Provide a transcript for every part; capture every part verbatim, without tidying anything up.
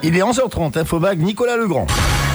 Il est onze heures trente, Infomag, Nicolas Legrand.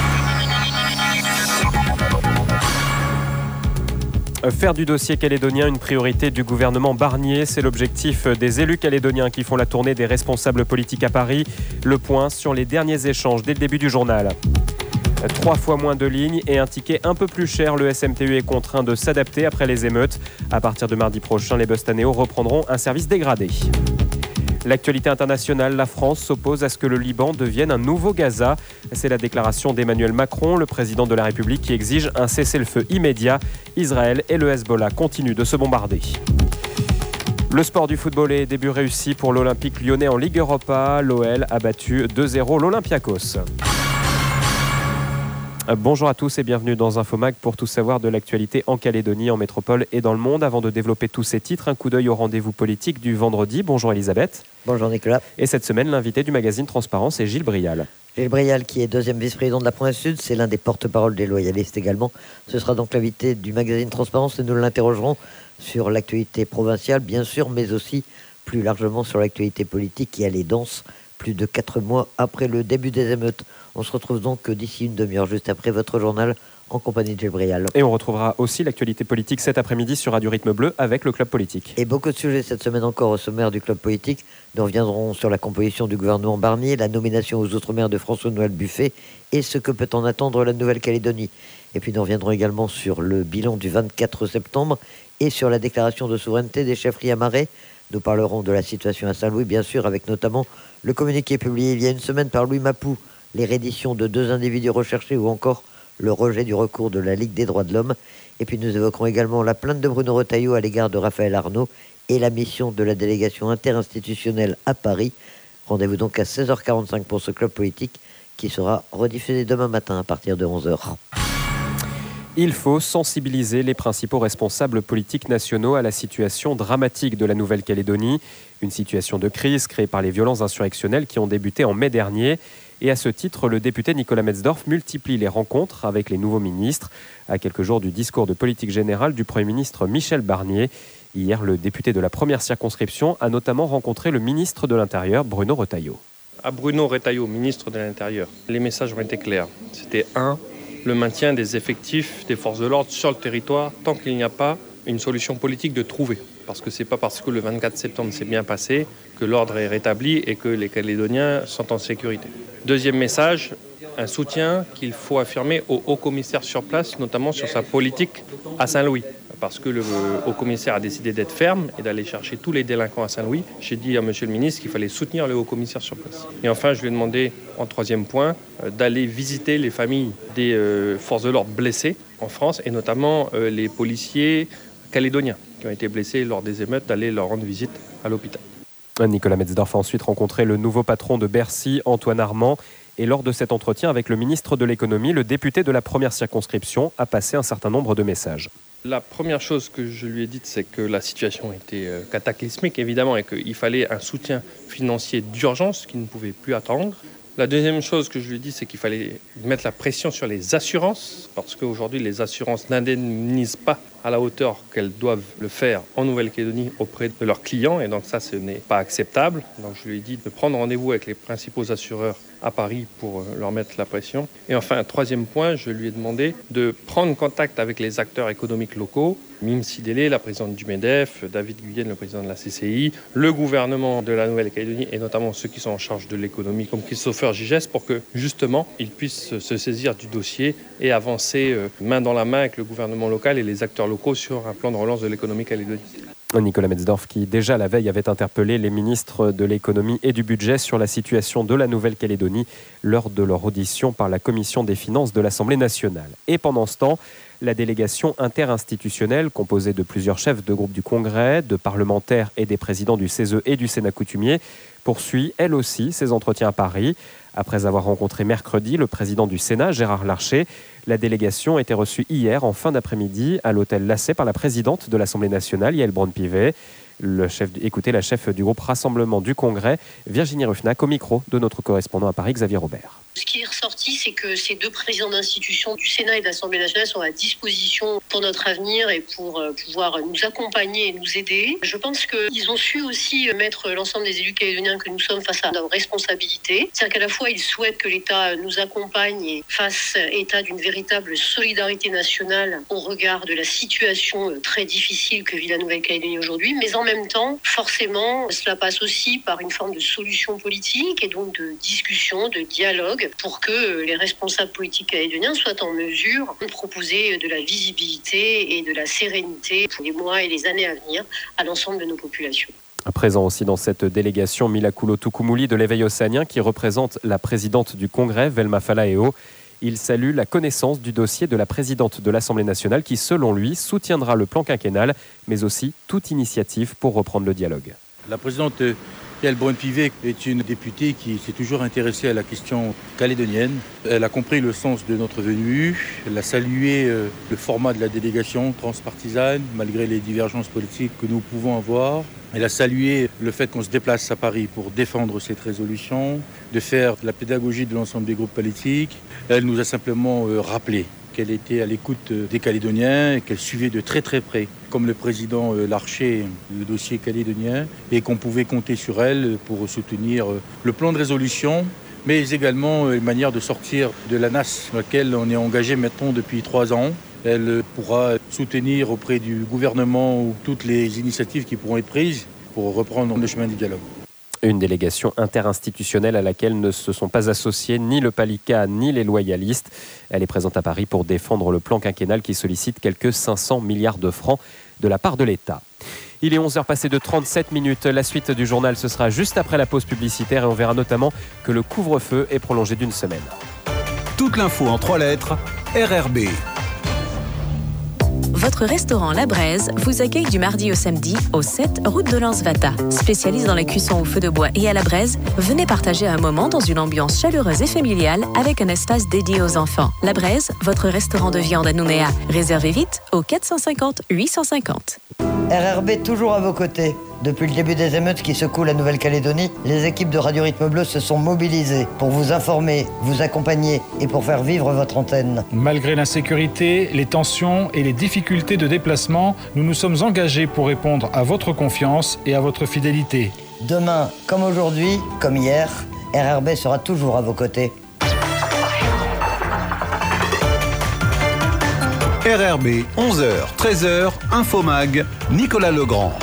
Faire du dossier calédonien une priorité du gouvernement Barnier, c'est l'objectif des élus calédoniens qui font la tournée des responsables politiques à Paris. Le point sur les derniers échanges dès le début du journal. Trois fois moins de lignes et un ticket un peu plus cher. Le S M T U est contraint de s'adapter après les émeutes. À partir de mardi prochain, les Bustanéo reprendront un service dégradé. L'actualité internationale, la France s'oppose à ce que le Liban devienne un nouveau Gaza. C'est la déclaration d'Emmanuel Macron, le président de la République, qui exige un cessez-le-feu immédiat. Israël et le Hezbollah continuent de se bombarder. Le sport du football est début réussi pour l'Olympique lyonnais en Ligue Europa. L'O L a battu deux zéro l'Olympiakos. Bonjour à tous et bienvenue dans Infomag pour tout savoir de l'actualité en Calédonie, en métropole et dans le monde. Avant de développer tous ces titres, un coup d'œil au rendez-vous politique du vendredi. Bonjour Elisabeth. Bonjour Nicolas. Et cette semaine, l'invité du magazine Transparence est Gilles Brial. Gilles Brial, qui est deuxième vice-président de la province Sud, c'est l'un des porte-parole des loyalistes également. Ce sera donc l'invité du magazine Transparence et nous l'interrogerons sur l'actualité provinciale, bien sûr, mais aussi plus largement sur l'actualité politique qui allait dense plus de quatre mois après le début des émeutes. On se retrouve donc d'ici une demi-heure, juste après votre journal, en compagnie de Gilles Brial. Et on retrouvera aussi l'actualité politique cet après-midi sur Radio Rythme Bleu avec le Club Politique. Et beaucoup de sujets cette semaine encore au sommaire du Club Politique. Nous reviendrons sur la composition du gouvernement Barnier, la nomination aux Outre-mer de François-Noël Buffet et ce que peut en attendre la Nouvelle-Calédonie. Et puis nous reviendrons également sur le bilan du vingt-quatre septembre et sur la déclaration de souveraineté des chefferies amarrées. Nous parlerons de la situation à Saint-Louis, bien sûr, avec notamment le communiqué publié il y a une semaine par Louis Mapou, les redditions de deux individus recherchés ou encore le rejet du recours de la Ligue des droits de l'homme. Et puis nous évoquerons également la plainte de Bruno Retailleau à l'égard de Raphaël Arnaud et la mission de la délégation interinstitutionnelle à Paris. Rendez-vous donc à seize heures quarante-cinq pour ce Club Politique qui sera rediffusé demain matin à partir de onze heures. Il faut sensibiliser les principaux responsables politiques nationaux à la situation dramatique de la Nouvelle-Calédonie. Une situation de crise créée par les violences insurrectionnelles qui ont débuté en mai dernier. Et à ce titre, le député Nicolas Metzdorf multiplie les rencontres avec les nouveaux ministres. À quelques jours du discours de politique générale du Premier ministre Michel Barnier. Hier, le député de la première circonscription a notamment rencontré le ministre de l'Intérieur, Bruno Retailleau. À Bruno Retailleau, ministre de l'Intérieur, les messages ont été clairs. C'était un, le maintien des effectifs des forces de l'ordre sur le territoire tant qu'il n'y a pas une solution politique de trouver. Parce que ce n'est pas parce que le vingt-quatre septembre s'est bien passé que l'ordre est rétabli et que les Calédoniens sont en sécurité. Deuxième message, un soutien qu'il faut affirmer au haut-commissaire sur place, notamment sur sa politique à Saint-Louis. Parce que le haut-commissaire a décidé d'être ferme et d'aller chercher tous les délinquants à Saint-Louis. J'ai dit à monsieur le ministre qu'il fallait soutenir le haut-commissaire sur place. Et enfin, je lui ai demandé, en troisième point, d'aller visiter les familles des euh, forces de l'ordre blessées en France, et notamment euh, les policiers calédoniens qui ont été blessés lors des émeutes, d'aller leur rendre visite à l'hôpital. Nicolas Metzdorf a ensuite rencontré le nouveau patron de Bercy, Antoine Armand. Et lors de cet entretien avec le ministre de l'économie, le député de la première circonscription a passé un certain nombre de messages. La première chose que je lui ai dite, c'est que la situation était cataclysmique, évidemment, et qu'il fallait un soutien financier d'urgence qui ne pouvait plus attendre. La deuxième chose que je lui ai dit, c'est qu'il fallait mettre la pression sur les assurances, parce qu'aujourd'hui, les assurances n'indemnisent pas à la hauteur qu'elles doivent le faire en Nouvelle-Calédonie auprès de leurs clients, et donc ça, ce n'est pas acceptable. Donc je lui ai dit de prendre rendez-vous avec les principaux assureurs à Paris pour leur mettre la pression. Et enfin, un troisième point, je lui ai demandé de prendre contact avec les acteurs économiques locaux, Mime Sidélé, la présidente du MEDEF, David Guyenne, le président de la C C I, le gouvernement de la Nouvelle-Calédonie et notamment ceux qui sont en charge de l'économie, comme Christopher Gigès, pour que justement ils puissent se saisir du dossier et avancer main dans la main avec le gouvernement local et les acteurs locaux sur un plan de relance de l'économie calédonienne. Nicolas Metzdorf qui déjà la veille avait interpellé les ministres de l'économie et du budget sur la situation de la Nouvelle-Calédonie lors de leur audition par la commission des finances de l'Assemblée nationale. Et pendant ce temps, la délégation interinstitutionnelle composée de plusieurs chefs de groupe du Congrès, de parlementaires et des présidents du C E S E et du Sénat coutumier poursuit elle aussi ses entretiens à Paris. Après avoir rencontré mercredi le président du Sénat, Gérard Larcher, la délégation a été reçue hier en fin d'après-midi à l'hôtel Lassay par la présidente de l'Assemblée nationale, Yaël Braun-Pivet. Le chef, écoutez la chef du groupe Rassemblement du Congrès, Virginie Ruffnac, au micro de notre correspondant à Paris, Xavier Robert. Ce qui est ressorti, c'est que ces deux présidents d'institutions du Sénat et de l'Assemblée nationale sont à disposition pour notre avenir et pour pouvoir nous accompagner et nous aider. Je pense qu'ils ont su aussi mettre l'ensemble des élus calédoniens que nous sommes face à nos responsabilités. C'est-à-dire qu'à la fois, ils souhaitent que l'État nous accompagne et fasse état d'une véritable solidarité nationale au regard de la situation très difficile que vit la Nouvelle-Calédonie aujourd'hui. Mais en même temps, forcément, cela passe aussi par une forme de solution politique et donc de discussion, de dialogue, pour que les responsables politiques calédoniens soient en mesure de proposer de la visibilité et de la sérénité pour les mois et les années à venir à l'ensemble de nos populations. Présent aussi dans cette délégation, Milakoulo Tukumuli de l'éveil océanien qui représente la présidente du Congrès, Velma Falaeo. Il salue la connaissance du dossier de la présidente de l'Assemblée nationale qui, selon lui, soutiendra le plan quinquennal, mais aussi toute initiative pour reprendre le dialogue. La présidente Yael Braun-Pivet est une députée qui s'est toujours intéressée à la question calédonienne. Elle a compris le sens de notre venue. Elle a salué le format de la délégation transpartisane, malgré les divergences politiques que nous pouvons avoir. Elle a salué le fait qu'on se déplace à Paris pour défendre cette résolution, de faire la pédagogie de l'ensemble des groupes politiques. Elle nous a simplement rappelé qu'elle était à l'écoute des Calédoniens et qu'elle suivait de très très près, comme le président Larcher, le dossier calédonien, et qu'on pouvait compter sur elle pour soutenir le plan de résolution, mais également une manière de sortir de la nasse dans laquelle on est engagé maintenant depuis trois ans. Elle pourra soutenir auprès du gouvernement toutes les initiatives qui pourront être prises pour reprendre le chemin du dialogue. Une délégation interinstitutionnelle à laquelle ne se sont pas associés ni le Palika ni les loyalistes. Elle est présente à Paris pour défendre le plan quinquennal qui sollicite quelques cinq cents milliards de francs de la part de l'État. Il est onze heures passées de trente-sept minutes. La suite du journal, ce sera juste après la pause publicitaire et on verra notamment que le couvre-feu est prolongé d'une semaine. Toute l'info en trois lettres, R R B. Votre restaurant La Braise vous accueille du mardi au samedi au sept route de Lansvata. Spécialiste dans la cuisson au feu de bois et à la braise, venez partager un moment dans une ambiance chaleureuse et familiale avec un espace dédié aux enfants. La Braise, votre restaurant de viande à Nouméa. Réservez vite au quatre cent cinquante huit cent cinquante. R R B toujours à vos côtés. Depuis le début des émeutes qui secouent la Nouvelle-Calédonie, les équipes de Radio Rythme Bleu se sont mobilisées pour vous informer, vous accompagner et pour faire vivre votre antenne. Malgré l'insécurité, les tensions et les difficultés de déplacement, nous nous sommes engagés pour répondre à votre confiance et à votre fidélité. Demain, comme aujourd'hui, comme hier, R R B sera toujours à vos côtés. R R B, onze heures, treize heures, Infomag, Nicolas Legrand.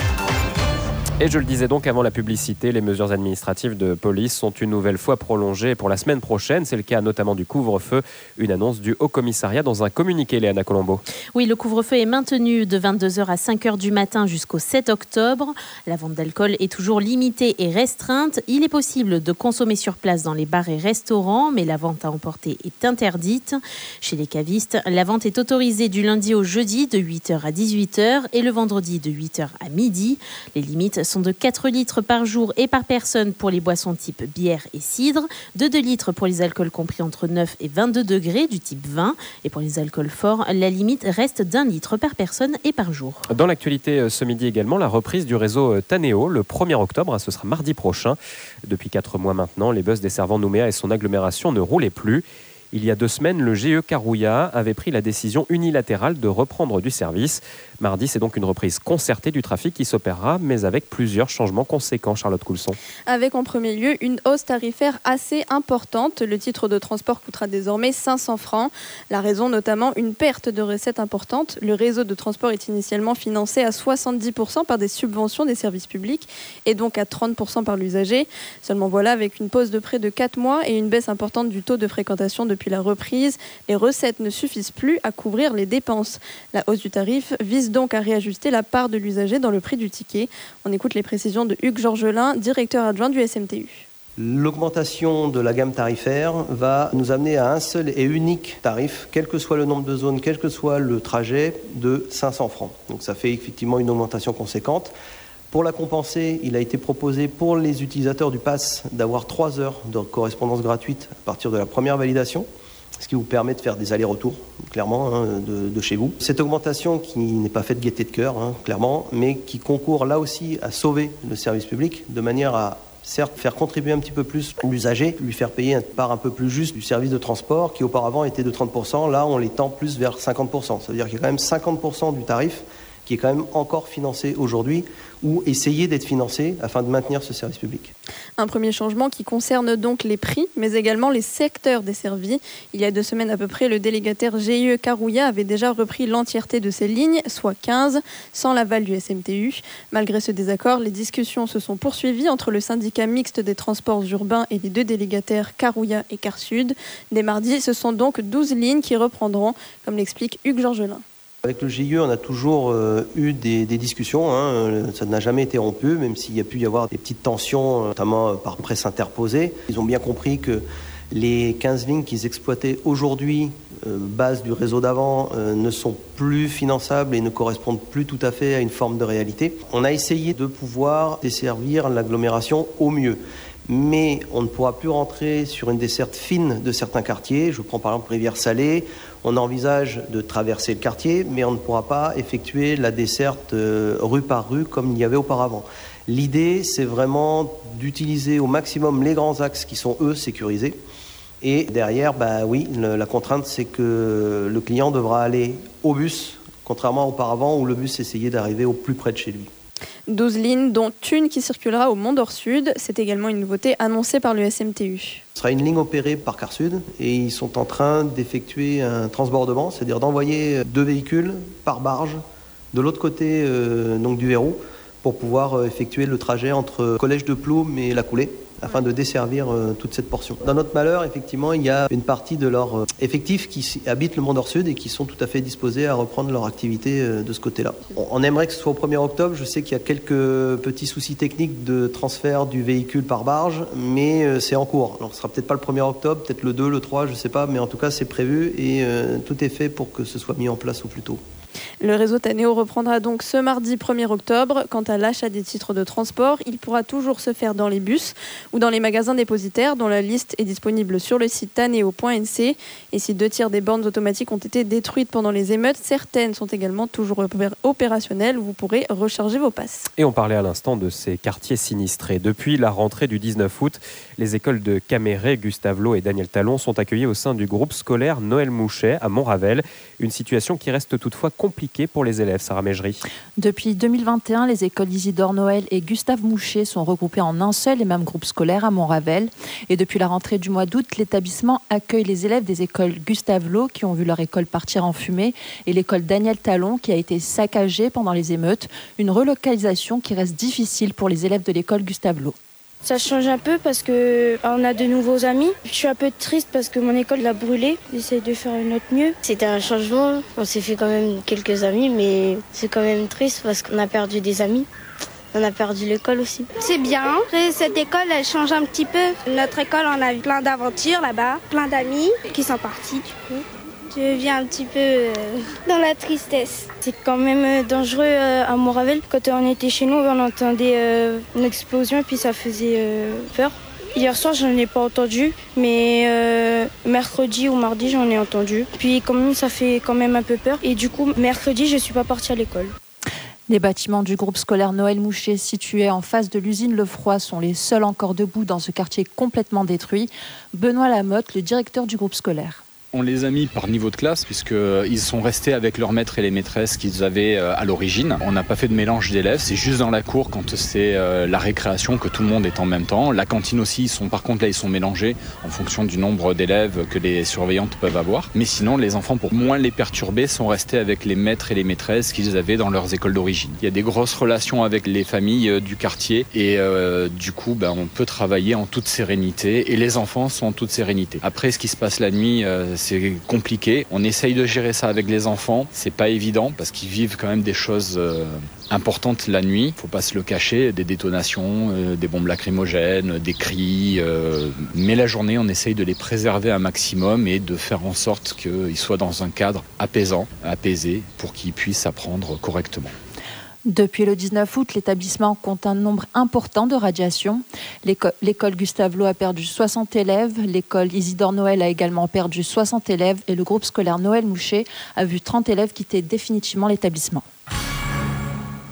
Et je le disais donc avant la publicité, les mesures administratives de police sont une nouvelle fois prolongées pour la semaine prochaine. C'est le cas notamment du couvre-feu. Une annonce du Haut-Commissariat dans un communiqué, Léana Colombo. Oui, le couvre-feu est maintenu de vingt-deux heures à cinq heures du matin jusqu'au sept octobre. La vente d'alcool est toujours limitée et restreinte. Il est possible de consommer sur place dans les bars et restaurants, mais la vente à emporter est interdite. Chez les cavistes, la vente est autorisée du lundi au jeudi de huit heures à dix-huit heures et le vendredi de huit heures à midi. Les limites sont de quatre litres par jour et par personne pour les boissons type bière et cidre, de deux litres pour les alcools compris entre neuf et vingt-deux degrés du type vin. Et pour les alcools forts, la limite reste d'un litre par personne et par jour. Dans l'actualité ce midi également, la reprise du réseau Taneo le premier octobre, ce sera mardi prochain. Depuis quatre mois maintenant, les bus desservant Nouméa et son agglomération ne roulaient plus. Il y a deux semaines, le G E Carouilla avait pris la décision unilatérale de reprendre du service. Mardi, c'est donc une reprise concertée du trafic qui s'opérera, mais avec plusieurs changements conséquents. Charlotte Coulson. Avec en premier lieu une hausse tarifaire assez importante. Le titre de transport coûtera désormais cinq cents francs. La raison notamment, une perte de recettes importante. Le réseau de transport est initialement financé à soixante-dix pour cent par des subventions des services publics et donc à trente pour cent par l'usager. Seulement voilà, avec une pause de près de quatre mois et une baisse importante du taux de fréquentation depuis la reprise, les recettes ne suffisent plus à couvrir les dépenses. La hausse du tarif vise donc à réajuster la part de l'usager dans le prix du ticket. On écoute les précisions de Hugues Georgelin, directeur adjoint du S M T U. L'augmentation de la gamme tarifaire va nous amener à un seul et unique tarif, quel que soit le nombre de zones, quel que soit le trajet, de cinq cents francs. Donc ça fait effectivement une augmentation conséquente. Pour la compenser, il a été proposé pour les utilisateurs du pass d'avoir trois heures de correspondance gratuite à partir de la première validation, ce qui vous permet de faire des allers-retours, clairement, hein, de, de chez vous. Cette augmentation qui n'est pas faite gaieté de cœur, hein, clairement, mais qui concourt là aussi à sauver le service public de manière à Certes, faire contribuer un petit peu plus l'usager, lui faire payer une part un peu plus juste du service de transport qui auparavant était de trente pour cent, là on les tend plus vers cinquante pour cent. Ça veut dire qu'il y a quand même cinquante pour cent du tarif qui est quand même encore financé aujourd'hui ou essayer d'être financé afin de maintenir ce service public. Un premier changement qui concerne donc les prix, mais également les secteurs desservis. Il y a deux semaines à peu près, le délégataire G I E Carouilla avait déjà repris l'entièreté de ces lignes, soit quinze, sans l'aval du S M T U. Malgré ce désaccord, les discussions se sont poursuivies entre le syndicat mixte des transports urbains et les deux délégataires Carouilla et Car Sud. Dès mardi, ce sont donc douze lignes qui reprendront, comme l'explique Hugues Georgelin. Avec le G I E, on a toujours euh, eu des, des discussions, hein. Ça n'a jamais été rompu, même s'il y a pu y avoir des petites tensions, notamment par presse interposée. Ils ont bien compris que les quinze lignes qu'ils exploitaient aujourd'hui, euh, base du réseau d'avant, euh, ne sont plus finançables et ne correspondent plus tout à fait à une forme de réalité. On a essayé de pouvoir desservir l'agglomération au mieux. Mais on ne pourra plus rentrer sur une desserte fine de certains quartiers. Je prends par exemple Rivière-Salée. On envisage de traverser le quartier, mais on ne pourra pas effectuer la desserte euh, rue par rue comme il y avait auparavant. L'idée, c'est vraiment d'utiliser au maximum les grands axes qui sont, eux, sécurisés. Et derrière, bah oui, le, la contrainte, c'est que le client devra aller au bus, contrairement à auparavant où le bus essayait d'arriver au plus près de chez lui. douze lignes, dont une qui circulera au Mont-d'Or Sud. C'est également une nouveauté annoncée par le S M T U. Ce sera une ligne opérée par Car Sud et ils sont en train d'effectuer un transbordement, c'est-à-dire d'envoyer deux véhicules par barge de l'autre côté euh, donc du verrou pour pouvoir effectuer le trajet entre Collège de Ploum et La Coulée, afin de desservir euh, toute cette portion. Dans notre malheur, effectivement, il y a une partie de leurs euh, effectifs qui habitent le Mont-d'Or Sud et qui sont tout à fait disposés à reprendre leur activité euh, de ce côté-là. On, on aimerait que ce soit au premier octobre. Je sais qu'il y a quelques petits soucis techniques de transfert du véhicule par barge, mais euh, c'est en cours. Alors, ce sera peut-être pas le premier octobre, peut-être le deux, le trois, je ne sais pas, mais en tout cas, c'est prévu et euh, tout est fait pour que ce soit mis en place au plus tôt. Le réseau Taneo reprendra donc ce mardi premier octobre. Quant à l'achat des titres de transport, il pourra toujours se faire dans les bus ou dans les magasins dépositaires dont la liste est disponible sur le site taneo point n c. Et si deux tiers des bornes automatiques ont été détruites pendant les émeutes, certaines sont également toujours opérationnelles où vous pourrez recharger vos passes. Et on parlait à l'instant de ces quartiers sinistrés. Depuis la rentrée du dix-neuf août, les écoles de Caméré, Gustave Lot et Daniel Talon sont accueillies au sein du groupe scolaire Noël Mouchet à Montravel. Une situation qui reste toutefois compliquée pour les élèves, Sarah Mégerie. Depuis deux mille vingt et un, les écoles Isidore Noël et Gustave Mouchet sont regroupées en un seul et même groupe scolaire à Montravel. Et depuis la rentrée du mois d'août, l'établissement accueille les élèves des écoles Gustave Lot qui ont vu leur école partir en fumée et l'école Daniel Talon qui a été saccagée pendant les émeutes. Une relocalisation qui reste difficile pour les élèves de l'école Gustave Lot. Ça change un peu parce qu'on a de nouveaux amis. Je suis un peu triste parce que mon école l'a brûlée. J'essaie de faire une autre mieux. C'était un changement. On s'est fait quand même quelques amis, mais c'est quand même triste parce qu'on a perdu des amis. On a perdu l'école aussi. C'est bien. Cette école, elle change un petit peu. Notre école, on a eu plein d'aventures là-bas, plein d'amis qui sont partis du coup. Je viens un petit peu euh, dans la tristesse. C'est quand même dangereux euh, à Montravel. Quand on était chez nous, on entendait euh, une explosion et puis ça faisait euh, peur. Hier soir, je n'en ai pas entendu, mais euh, mercredi ou mardi, j'en ai entendu. Puis quand même, ça fait quand même un peu peur. Et du coup, mercredi, je ne suis pas partie à l'école. Les bâtiments du groupe scolaire Noël Mouchet situés en face de l'usine Lefroy sont les seuls encore debout dans ce quartier complètement détruit. Benoît Lamotte, le directeur du groupe scolaire. On les a mis par niveau de classe puisqu'ils sont restés avec leurs maîtres et les maîtresses qu'ils avaient à l'origine. On n'a pas fait de mélange d'élèves, c'est juste dans la cour quand c'est la récréation que tout le monde est en même temps. La cantine aussi, ils sont, par contre là ils sont mélangés en fonction du nombre d'élèves que les surveillantes peuvent avoir. Mais sinon les enfants, pour moins les perturber, sont restés avec les maîtres et les maîtresses qu'ils avaient dans leurs écoles d'origine. Il y a des grosses relations avec les familles du quartier et euh, du coup ben, on peut travailler en toute sérénité et les enfants sont en toute sérénité. Après ce qui se passe la nuit, euh, c'est compliqué. On essaye de gérer ça avec les enfants. C'est pas évident parce qu'ils vivent quand même des choses euh, importantes la nuit. Faut pas se le cacher, des détonations, euh, des bombes lacrymogènes, des cris. Euh, mais la journée, on essaye de les préserver un maximum et de faire en sorte qu'ils soient dans un cadre apaisant, apaisé, pour qu'ils puissent apprendre correctement. Depuis le dix-neuf août, l'établissement compte un nombre important de radiations. L'école, l'école Gustave Lot a perdu soixante élèves, l'école Isidore Noël a également perdu soixante élèves et le groupe scolaire Noël Mouchet a vu trente élèves quitter définitivement l'établissement.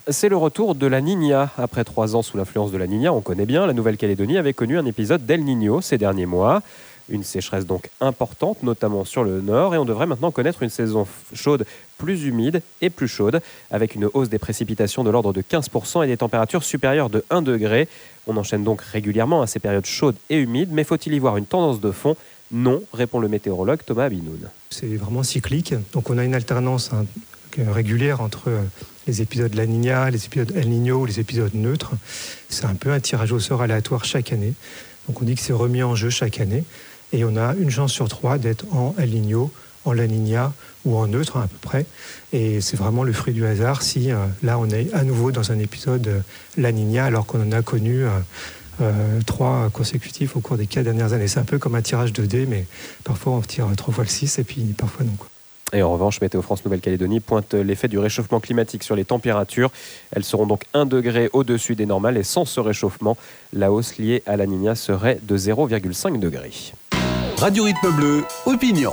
C'est le retour de la Niña. Après trois ans sous l'influence de la Niña, on connaît bien, la Nouvelle-Calédonie avait connu un épisode d'El Niño ces derniers mois. Une sécheresse donc importante, notamment sur le nord, et on devrait maintenant connaître une saison chaude plus humide et plus chaude, avec une hausse des précipitations de l'ordre de quinze pour cent et des températures supérieures de un degré. On enchaîne donc régulièrement à ces périodes chaudes et humides, mais faut-il y voir une tendance de fond ? Non, répond le météorologue Thomas Abinoun. C'est vraiment cyclique, donc on a une alternance hein, régulière entre les épisodes La Niña, les épisodes El Niño, les épisodes neutres. C'est un peu un tirage au sort aléatoire chaque année, donc on dit que c'est remis en jeu chaque année. Et on a une chance sur trois d'être en El Niño, en La Niña ou en neutre à peu près. Et c'est vraiment le fruit du hasard si euh, là on est à nouveau dans un épisode euh, La Niña alors qu'on en a connu euh, euh, trois consécutifs au cours des quatre dernières années. C'est un peu comme un tirage de dés, mais parfois on tire trois fois le six et puis parfois non, quoi. Et en revanche, Météo France Nouvelle-Calédonie pointe l'effet du réchauffement climatique sur les températures. Elles seront donc un degré au-dessus des normales et sans ce réchauffement, la hausse liée à la Niña serait de zéro virgule cinq degrés. Radio Rythme Bleu, opinion.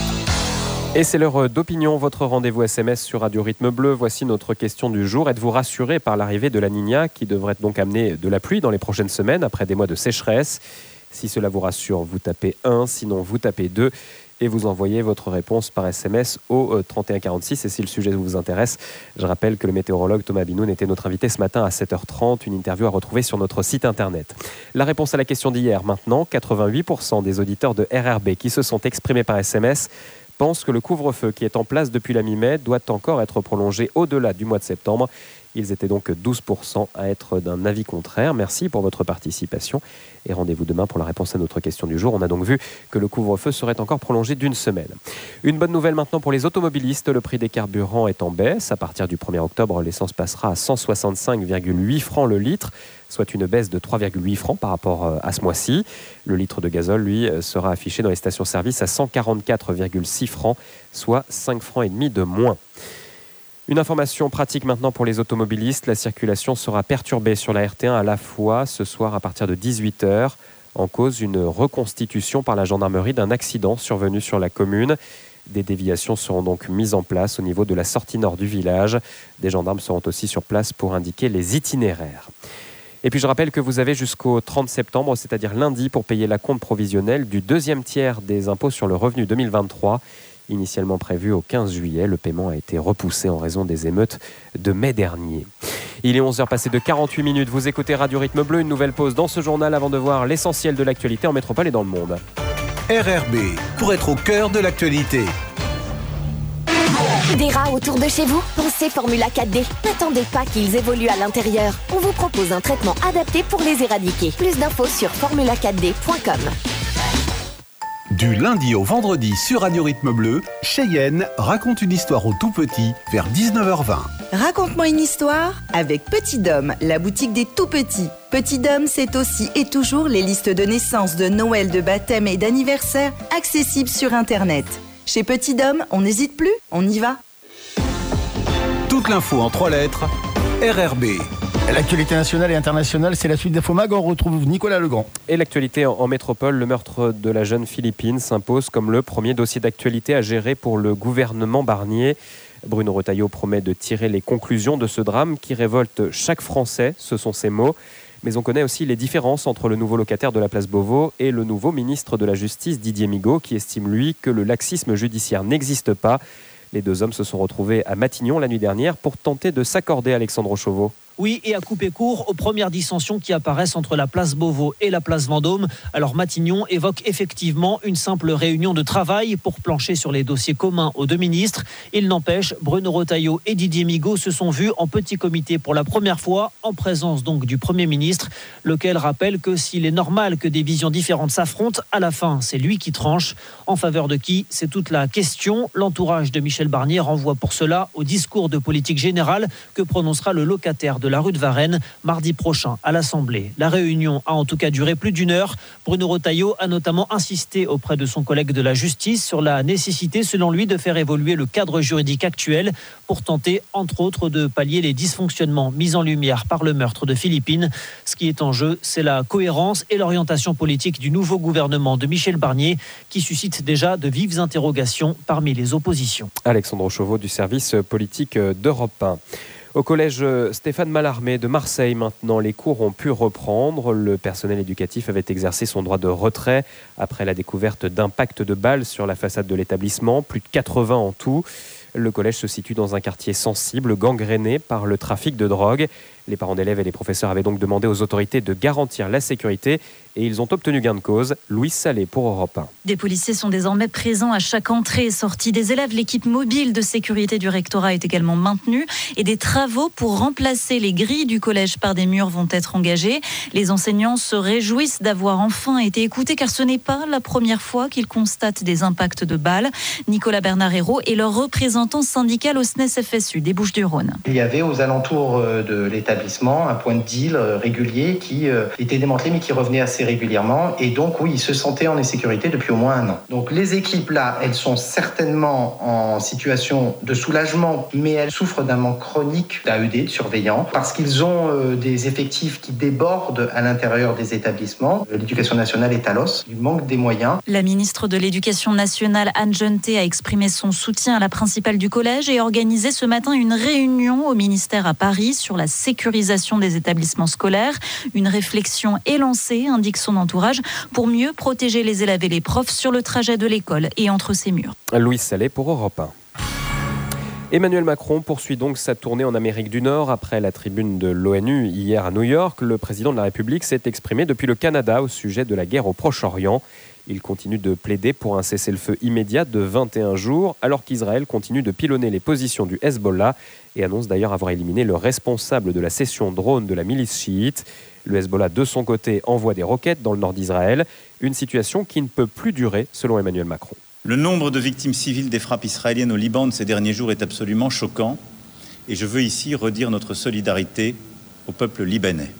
Et c'est l'heure d'opinion, votre rendez-vous S M S sur Radio Rythme Bleu. Voici notre question du jour. Êtes-vous rassuré par l'arrivée de la Niña qui devrait donc amener de la pluie dans les prochaines semaines après des mois de sécheresse ? Si cela vous rassure, vous tapez un, sinon vous tapez deux et vous envoyez votre réponse par S M S au trente et un quarante-six. Et si le sujet vous intéresse, je rappelle que le météorologue Thomas Abinoun était notre invité ce matin à sept heures trente. Une interview à retrouver sur notre site internet. La réponse à la question d'hier, maintenant, quatre-vingt-huit pour cent des auditeurs de R R B qui se sont exprimés par S M S pensent que le couvre-feu qui est en place depuis la mi-mai doit encore être prolongé au-delà du mois de septembre. Ils étaient donc douze pour cent à être d'un avis contraire. Merci pour votre participation et rendez-vous demain pour la réponse à notre question du jour. On a donc vu que le couvre-feu serait encore prolongé d'une semaine. Une bonne nouvelle maintenant pour les automobilistes. Le prix des carburants est en baisse. À partir du premier octobre, l'essence passera à cent soixante-cinq virgule huit francs le litre, soit une baisse de trois virgule huit francs par rapport à ce mois-ci. Le litre de gazole, lui, sera affiché dans les stations-service à cent quarante-quatre virgule six francs, soit cinq francs et demi de moins. Une information pratique maintenant pour les automobilistes. La circulation sera perturbée sur la R T un à la fois ce soir à partir de dix-huit heures. En cause, une reconstitution par la gendarmerie d'un accident survenu sur la commune. Des déviations seront donc mises en place au niveau de la sortie nord du village. Des gendarmes seront aussi sur place pour indiquer les itinéraires. Et puis je rappelle que vous avez jusqu'au trente septembre, c'est-à-dire lundi, pour payer l'acompte provisionnel du deuxième tiers des impôts sur le revenu deux mille vingt-trois. Initialement prévu au quinze juillet, le paiement a été repoussé en raison des émeutes de mai dernier. Il est onze heures passées de quarante-huit minutes. Vous écoutez Radio Rythme Bleu, une nouvelle pause dans ce journal avant de voir l'essentiel de l'actualité en métropole et dans le monde. R R B, pour être au cœur de l'actualité. Des rats autour de chez vous ? Pensez Formula quatre D. N'attendez pas qu'ils évoluent à l'intérieur. On vous propose un traitement adapté pour les éradiquer. Plus d'infos sur formula quatre d point com. Du lundi au vendredi sur Radio Rythme Bleu, Cheyenne raconte une histoire aux tout-petits vers dix-neuf heures vingt. Raconte-moi une histoire avec Petit Dôme, la boutique des tout-petits. Petit Dôme, c'est aussi et toujours les listes de naissance, de Noël, de baptême et d'anniversaire accessibles sur Internet. Chez Petit Dôme, on n'hésite plus, on y va. Toute l'info en trois lettres, R R B. L'actualité nationale et internationale, c'est la suite d'Infomag. On retrouve Nicolas Legrand. Et l'actualité en, en métropole, le meurtre de la jeune Philippine s'impose comme le premier dossier d'actualité à gérer pour le gouvernement Barnier. Bruno Retailleau promet de tirer les conclusions de ce drame qui révolte chaque Français, ce sont ses mots. Mais on connaît aussi les différences entre le nouveau locataire de la place Beauvau et le nouveau ministre de la Justice, Didier Migaud, qui estime, lui, que le laxisme judiciaire n'existe pas. Les deux hommes se sont retrouvés à Matignon la nuit dernière pour tenter de s'accorder, Alexandre Chauveau. Oui, et à couper court aux premières dissensions qui apparaissent entre la place Beauvau et la place Vendôme. Alors Matignon évoque effectivement une simple réunion de travail pour plancher sur les dossiers communs aux deux ministres. Il n'empêche, Bruno Retailleau et Didier Migaud se sont vus en petit comité pour la première fois, en présence donc du Premier ministre, lequel rappelle que s'il est normal que des visions différentes s'affrontent, à la fin, c'est lui qui tranche. En faveur de qui ? C'est toute la question. L'entourage de Michel Barnier renvoie pour cela au discours de politique générale que prononcera le locataire de la rue de Varennes mardi prochain à l'Assemblée. La réunion a en tout cas duré plus d'une heure. Bruno Retailleau a notamment insisté auprès de son collègue de la justice sur la nécessité, selon lui, de faire évoluer le cadre juridique actuel pour tenter, entre autres, de pallier les dysfonctionnements mis en lumière par le meurtre de Philippine. Ce qui est en jeu, c'est la cohérence et l'orientation politique du nouveau gouvernement de Michel Barnier qui suscite déjà de vives interrogations parmi les oppositions. Alexandre Chauveau du service politique d'Europe un. Au collège Stéphane Mallarmé de Marseille, maintenant, les cours ont pu reprendre. Le personnel éducatif avait exercé son droit de retrait après la découverte d'impacts de balles sur la façade de l'établissement, plus de quatre-vingts en tout. Le collège se situe dans un quartier sensible, gangréné par le trafic de drogue. Les parents d'élèves et les professeurs avaient donc demandé aux autorités de garantir la sécurité et ils ont obtenu gain de cause. Louise Salé pour Europe un. Des policiers sont désormais présents à chaque entrée et sortie des élèves. L'équipe mobile de sécurité du rectorat est également maintenue et des travaux pour remplacer les grilles du collège par des murs vont être engagés. Les enseignants se réjouissent d'avoir enfin été écoutés car ce n'est pas la première fois qu'ils constatent des impacts de balles. Nicolas Bernard-Hérault est leur représentant syndical au S N E S F S U des Bouches-du-Rhône. Il y avait aux alentours de l'établissement un point de deal régulier qui était démantelé mais qui revenait assez régulièrement et donc oui, ils se sentaient en insécurité depuis au moins un an. Donc les équipes là, elles sont certainement en situation de soulagement mais elles souffrent d'un manque chronique d'A E D, de surveillants, parce qu'ils ont des effectifs qui débordent à l'intérieur des établissements. L'éducation nationale est à l'os, il manque des moyens. La ministre de l'Éducation nationale, Anne Genetet, a exprimé son soutien à la principale du collège et organisé ce matin une réunion au ministère à Paris sur la sécurité des établissements scolaires. Une réflexion est lancée, indique son entourage, pour mieux protéger les élèves et les profs sur le trajet de l'école et entre ses murs. Louise Salé pour Europe un. Emmanuel Macron poursuit donc sa tournée en Amérique du Nord. Après la tribune de l'ONU hier à New York, le président de la République s'est exprimé depuis le Canada au sujet de la guerre au Proche-Orient. Il continue de plaider pour un cessez-le-feu immédiat de vingt et un jours, alors qu'Israël continue de pilonner les positions du Hezbollah et annonce d'ailleurs avoir éliminé le responsable de la cession drone de la milice chiite. Le Hezbollah, de son côté, envoie des roquettes dans le nord d'Israël. Une situation qui ne peut plus durer, selon Emmanuel Macron. Le nombre de victimes civiles des frappes israéliennes au Liban de ces derniers jours est absolument choquant. Et je veux ici redire notre solidarité au peuple libanais.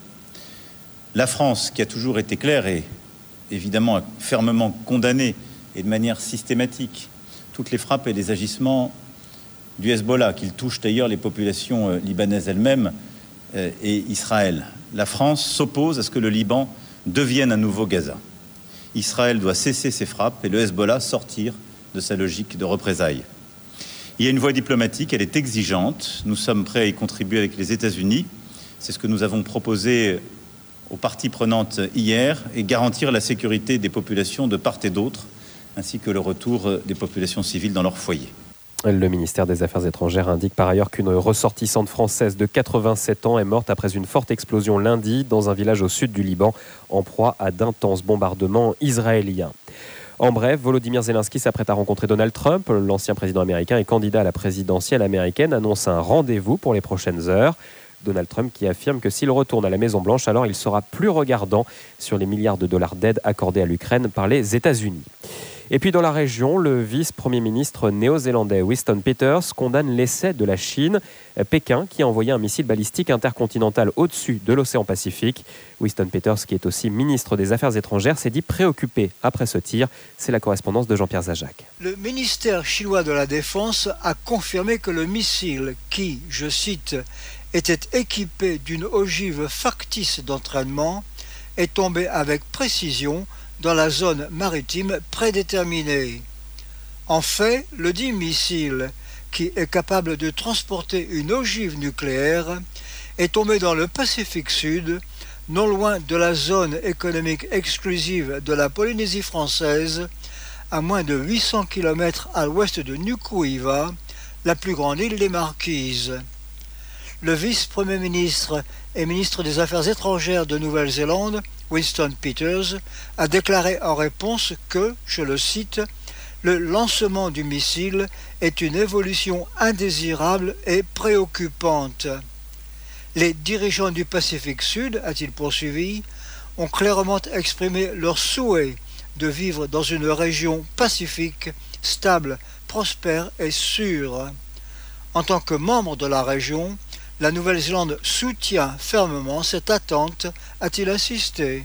La France, qui a toujours été claire et évidemment a fermement condamné et de manière systématique toutes les frappes et les agissements du Hezbollah, qu'il touche d'ailleurs les populations libanaises elles-mêmes et Israël. La France s'oppose à ce que le Liban devienne un nouveau Gaza. Israël doit cesser ses frappes et le Hezbollah sortir de sa logique de représailles. Il y a une voie diplomatique, elle est exigeante. Nous sommes prêts à y contribuer avec les États-Unis. C'est ce que nous avons proposé aux parties prenantes hier et garantir la sécurité des populations de part et d'autre, ainsi que le retour des populations civiles dans leur foyer. Le ministère des Affaires étrangères indique par ailleurs qu'une ressortissante française de quatre-vingt-sept ans est morte après une forte explosion lundi dans un village au sud du Liban, en proie à d'intenses bombardements israéliens. En bref, Volodymyr Zelensky s'apprête à rencontrer Donald Trump. L'ancien président américain et candidat à la présidentielle américaine annonce un rendez-vous pour les prochaines heures. Donald Trump qui affirme que s'il retourne à la Maison-Blanche, alors il sera plus regardant sur les milliards de dollars d'aide accordés à l'Ukraine par les États-Unis. Et puis dans la région, le vice-premier ministre néo-zélandais Winston Peters condamne l'essai de la Chine, Pékin, qui a envoyé un missile balistique intercontinental au-dessus de l'océan Pacifique. Winston Peters, qui est aussi ministre des Affaires étrangères, s'est dit préoccupé après ce tir. C'est la correspondance de Jean-Pierre Zajac. Le ministère chinois de la Défense a confirmé que le missile qui, je cite, était équipé d'une ogive factice d'entraînement est tombé avec précision dans la zone maritime prédéterminée. En fait, le dit missile, qui est capable de transporter une ogive nucléaire, est tombé dans le Pacifique Sud, non loin de la zone économique exclusive de la Polynésie française, à moins de huit cents kilomètres à l'ouest de Nuku'iva, la plus grande île des Marquises. Le vice-premier ministre et ministre des Affaires étrangères de Nouvelle-Zélande, Winston Peters, a déclaré en réponse que, je le cite, « le lancement du missile est une évolution indésirable et préoccupante ». Les dirigeants du Pacifique Sud, a-t-il poursuivi, ont clairement exprimé leur souhait de vivre dans une région pacifique, stable, prospère et sûre. En tant que membre de la région, la Nouvelle-Zélande soutient fermement cette attente, a-t-il insisté.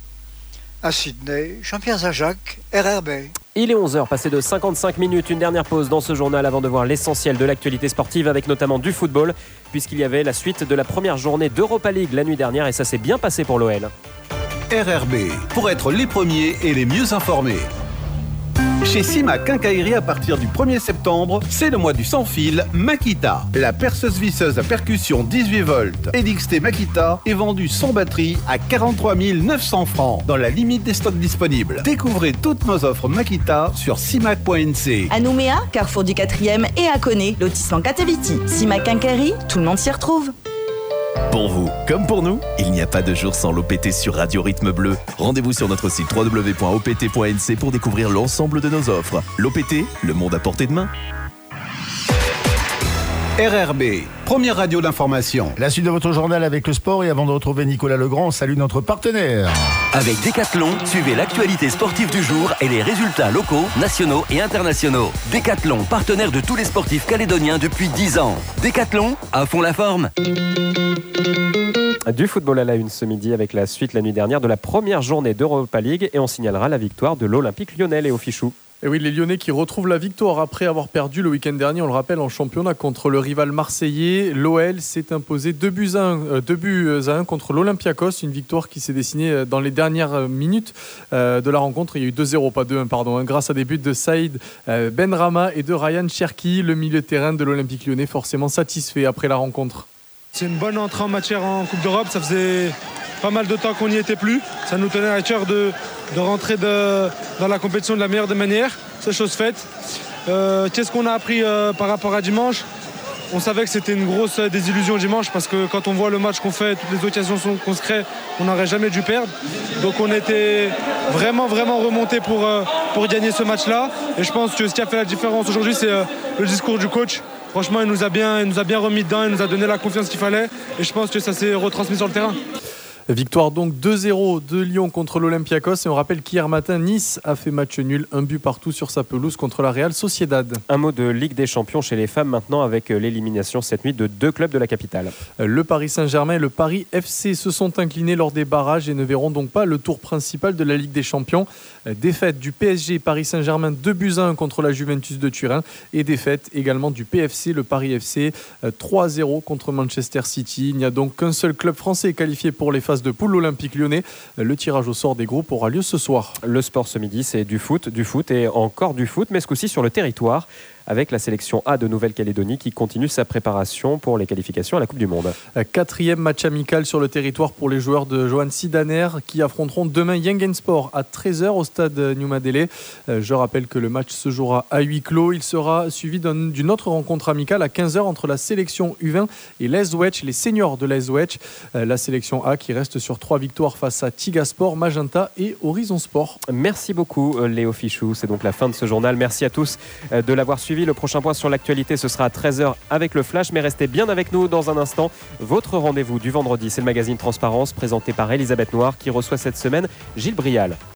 À Sydney, Jean-Pierre Zajac, R R B. Il est onze heures, passé de cinquante-cinq minutes. Une dernière pause dans ce journal avant de voir l'essentiel de l'actualité sportive avec notamment du football, puisqu'il y avait la suite de la première journée d'Europa League la nuit dernière et ça s'est bien passé pour l'O L. R R B, pour être les premiers et les mieux informés. Chez Chez Simac Quincaillerie, à partir du premier septembre, c'est le mois du sans-fil Makita. La perceuse visseuse à percussion dix-huit volts N X T Makita est vendue sans batterie à quarante-trois mille neuf cents francs dans la limite des stocks disponibles. Découvrez toutes nos offres Makita sur simac point n c. À Nouméa, Carrefour du quatrième et à Koné, lotissement Kateviti. Simac Quincaillerie, tout le monde s'y retrouve. Pour vous, comme pour nous, il n'y a pas de jour sans l'O P T sur Radio Rythme Bleu. Rendez-vous sur notre site w w w point o p t point n c pour découvrir l'ensemble de nos offres. L'O P T, le monde à portée de main. R R B, première radio d'information. La suite de votre journal avec le sport, et avant de retrouver Nicolas Legrand, on salue notre partenaire. Avec Decathlon, suivez l'actualité sportive du jour et les résultats locaux, nationaux et internationaux. Decathlon, partenaire de tous les sportifs calédoniens depuis dix ans. Decathlon, à fond la forme. Du football à la une ce midi avec la suite la nuit dernière de la première journée d'Europa League, et on signalera la victoire de l'Olympique Lyonnais, Léo Fichou. Et oui, les Lyonnais qui retrouvent la victoire après avoir perdu le week-end dernier, on le rappelle, en championnat contre le rival marseillais. L'O L s'est imposé deux buts à un, euh, deux buts à un contre l'Olympiakos, une victoire qui s'est dessinée dans les dernières minutes euh, de la rencontre. Il y a eu deux zéro, pas deux un, pardon, hein, grâce à des buts de Saïd euh, Benrahma et de Ryan Cherki, le milieu de terrain de l'Olympique Lyonnais, forcément satisfait après la rencontre. C'est une bonne entrée en matière en Coupe d'Europe, ça faisait pas mal de temps qu'on n'y était plus. Ça nous tenait à cœur de, de rentrer de, dans la compétition de la meilleure des manières. C'est chose faite. Euh, qu'est-ce qu'on a appris euh, par rapport à dimanche ? On savait que c'était une grosse désillusion dimanche, parce que quand on voit le match qu'on fait, toutes les occasions qu'on se crée, on n'aurait jamais dû perdre. Donc on était vraiment, vraiment remonté pour, euh, pour gagner ce match-là. Et je pense que ce qui a fait la différence aujourd'hui, c'est euh, le discours du coach. Franchement, il nous a bien, il nous a bien remis dedans, il nous a donné la confiance qu'il fallait. Et je pense que ça s'est retransmis sur le terrain. Victoire donc deux zéro de Lyon contre l'Olympiakos, et on rappelle qu'hier matin Nice a fait match nul, un but partout sur sa pelouse contre la Real Sociedad. Un mot de Ligue des Champions chez les femmes maintenant, avec l'élimination cette nuit de deux clubs de la capitale. Le Paris Saint-Germain et le Paris F C se sont inclinés lors des barrages et ne verront donc pas le tour principal de la Ligue des Champions. Défaite du P S G Paris Saint-Germain deux buts à un contre la Juventus de Turin, et défaite également du P F C, le Paris F C trois zéro contre Manchester City. Il n'y a donc qu'un seul club français qualifié pour les phases de poule, l'Olympique Lyonnais. Le tirage au sort des groupes aura lieu ce soir. Le sport ce midi, c'est du foot, du foot et encore du foot, mais ce coup-ci sur le territoire, avec la sélection A de Nouvelle-Calédonie qui continue sa préparation pour les qualifications à la Coupe du Monde. Quatrième match amical sur le territoire pour les joueurs de Johan Sidaner, qui affronteront demain Yangensport à treize heures au stade New Madeley. Je rappelle que le match se jouera à huis clos. Il sera suivi d'une autre rencontre amicale à quinze heures entre la sélection U vingt et l'A S Wedge, les seniors de l'A S Wedge. La sélection A qui reste sur trois victoires face à Tigasport, Magenta et Horizon Sport. Merci beaucoup Léo Fichou, c'est donc la fin de ce journal. Merci à tous de l'avoir suivi. Le prochain point sur l'actualité, ce sera à treize heures avec le Flash, mais restez bien avec nous dans un instant. Votre rendez-vous du vendredi, c'est le magazine Transparence, présenté par Elisabeth Noir, qui reçoit cette semaine Gilles Brial.